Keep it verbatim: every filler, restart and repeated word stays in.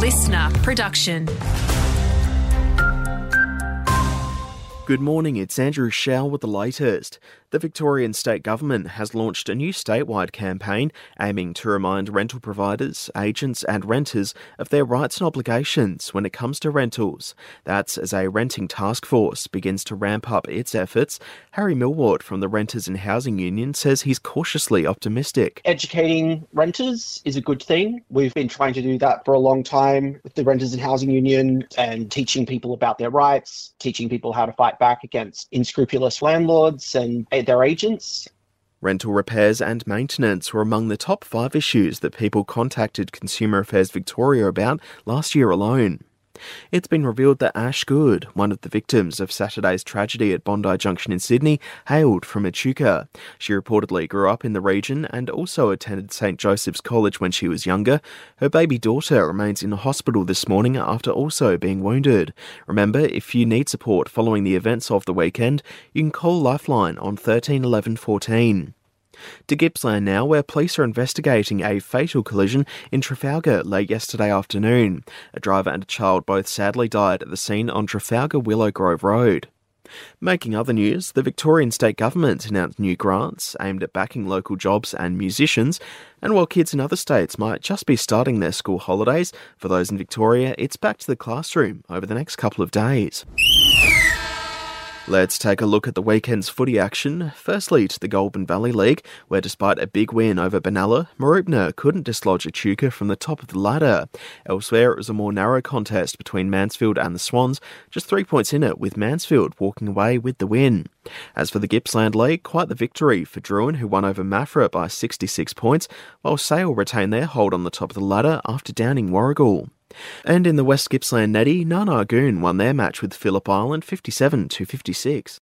listener production. Good morning, it's Andrew Shell with the latest. The Victorian State Government has launched a new statewide campaign aiming to remind rental providers, agents and renters of their rights and obligations when it comes to rentals. That's as a renting task force begins to ramp up its efforts. Harry Millward from the Renters and Housing Union says he's cautiously optimistic. Educating renters is a good thing. We've been trying to do that for a long time with the Renters and Housing Union and teaching people about their rights, teaching people how to fight back against unscrupulous landlords and their agents. Rental repairs and maintenance were among the top five issues that people contacted Consumer Affairs Victoria about last year alone. It's been revealed that Ash Good, one of the victims of Saturday's tragedy at Bondi Junction in Sydney, hailed from Echuca. She reportedly grew up in the region and also attended St Joseph's College when she was younger. Her baby daughter remains in hospital this morning after also being wounded. Remember, if you need support following the events of the weekend, you can call Lifeline on thirteen eleven fourteen. To Gippsland now, where police are investigating a fatal collision in Trafalgar late yesterday afternoon. A driver and a child both sadly died at the scene on Trafalgar Willow Grove Road. Making other news, the Victorian State Government announced new grants aimed at backing local jobs and musicians. And while kids in other states might just be starting their school holidays, for those in Victoria, it's back to the classroom over the next couple of days. Let's take a look at the weekend's footy action. Firstly, to the Goulburn Valley League, where despite a big win over Benalla, Mooroopna couldn't dislodge Echuca from the top of the ladder. Elsewhere, it was a more narrow contest between Mansfield and the Swans, just three points in it, with Mansfield walking away with the win. As for the Gippsland League, quite the victory for Druin, who won over Maffra by sixty-six points, while Sale retained their hold on the top of the ladder after downing Warragul. And in the West Gippsland Netty, Nanargoon won their match with Phillip Island fifty-seven to fifty-six.